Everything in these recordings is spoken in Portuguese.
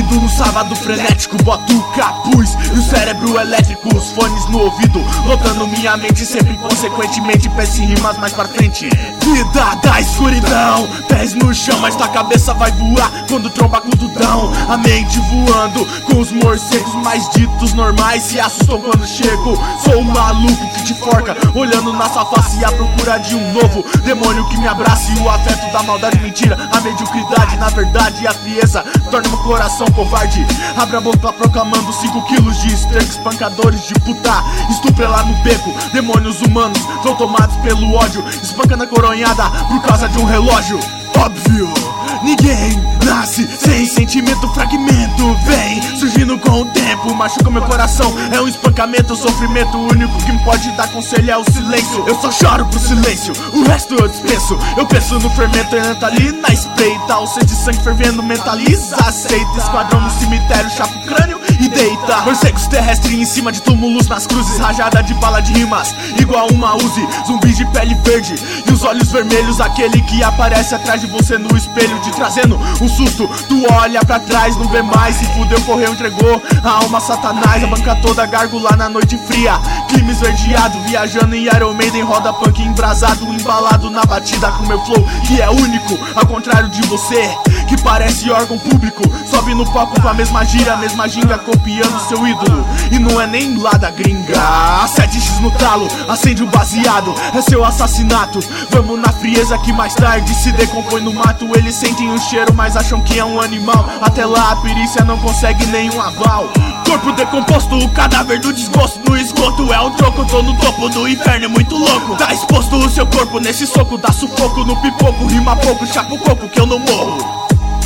Tudo no sábado frenético, boto o capuz e o cérebro elétrico, os fones no ouvido, lotando minha mente, sempre consequentemente penso em rimas mais pra frente. Vida da escuridão, pés no chão, mas tua cabeça vai voar quando tromba com o Dudão. A mente voando com os morcegos mais ditos normais, se assustam quando chego. Sou o maluco que te forca, olhando na sua face à procura de um novo demônio que me abrace. O afeto da maldade, mentira, a mediocridade, na verdade a frieza torna meu coração covarde. Abre a boca proclamando 5 quilos de esterco, espancadores de puta, estupra lá no beco. Demônios humanos são tomados pelo ódio, espanca na coronhada por causa de um relógio. Óbvio, ninguém nasce sem sentimento, fragmento vem surgindo com o tempo, machuca meu coração, é um espancamento, sofrimento, o único que me pode dar conselho é o silêncio. Eu só choro pro silêncio, o resto eu dispenso. Eu penso no fermento, entra ali na espreita, o ser de sangue fervendo, mentaliza, aceita. Esquadrão no cemitério, chapa o crânio e deita. Morcegos terrestres em cima de túmulos nas cruzes, rajada de bala de rimas, igual uma Uzi. Zumbis de pele verde e os olhos vermelhos, aquele que aparece atrás de você no espelho, te trazendo um susto. Tu olha pra trás, não vê mais, se fudeu, correu, entregou a alma a Satanás. A banca toda gargula na noite fria, clima esverdeado, viajando em Iron Maiden, roda punk embrasado, embalado na batida com meu flow que é único, ao contrário de você que parece órgão público. Sobe no palco com a mesma gira, a mesma ginga, copiando seu ídolo, e não é nem lá da gringa. 7x no talo, acende o baseado, é seu assassinato. Vamos na frieza que mais tarde se decompõe no mato. Eles sentem o cheiro, mas acham que é um animal. Até lá a perícia não consegue nenhum aval. Corpo decomposto, o cadáver do desgosto no esgoto, é um troco, tô no topo do inferno, é muito louco. Tá exposto o seu corpo nesse soco, dá sufoco no pipoco, rima pouco, chapa o coco que eu não morro.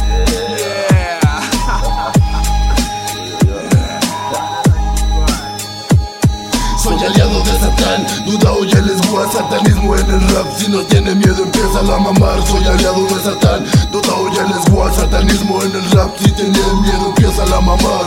Soy aliado de Satán, duda o ya les gua, satanismo en el rap, si no tiene miedo empieza a mamar. Soy aliado de Satán, duda o ya les gua, satanismo en el rap, si tiene miedo empieza a mamar.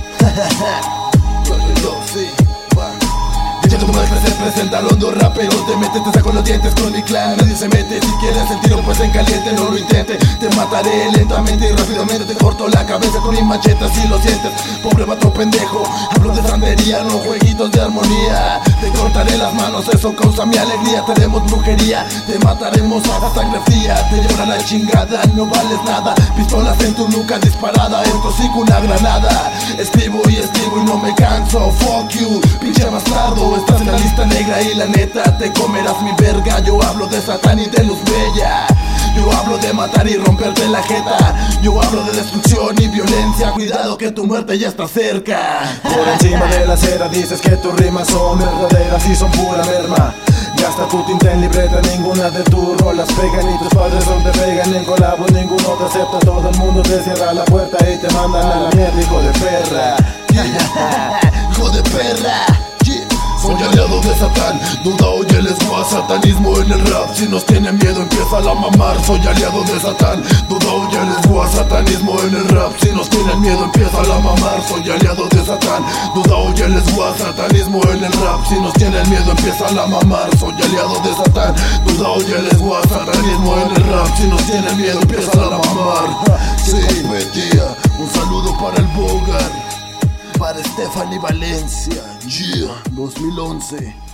Ya tu madre se presenta, los dos raperos te metes, te saco los dientes con mi clan. Nadie se mete, si quieres el tiro pues en caliente, no lo intentes. Te mataré lentamente y rápidamente, te corto la cabeza con mi macheta si lo sientes. Pobre vato pendejo, hablo de sandería, no jueguitos de armonía. Te cortaré las manos, eso causa mi alegría. Te haremos brujería, te mataremos a sangre fría. Te llevará la chingada, no vales nada. Pistolas en tu nuca disparada, en tu hocico una granada. Escribo y no me canso, fuck you, pinche bastardo. Estás en la lista negra y la neta te comerás mi verga. Yo hablo de Satán y de luz bella. Yo hablo de matar y romperte la jeta. Yo hablo de destrucción y violencia. Cuidado que tu muerte ya está cerca. Por encima de la acera dices que tus rimas son verdaderas y son pura merma. Gasta tu tinta en libreta, ninguna de tus rolas pegan. Y tus padres no te pegan en colabo, ninguno te acepta. Todo el mundo te cierra la puerta y te mandan a la mierda, hijo de perra. Hijo de perra. Soy aliado de Satán, duda oye les gua, satanismo en el rap, si nos tienen miedo empieza a mamar. Soy aliado de Satán, duda oye les gua, satanismo en el rap, si nos tienen miedo empieza a mamar. Soy aliado de Satán, duda oye les gua, satanismo en el rap, si nos tienen miedo empieza a mamar. Soy aliado de Satán, duda oye les gua, satanismo en el rap, si nos tienen miedo empieza a mamar. Sí, Petía, un saludo para el Bogar, para Stephanie Valencia, yeah, 2011.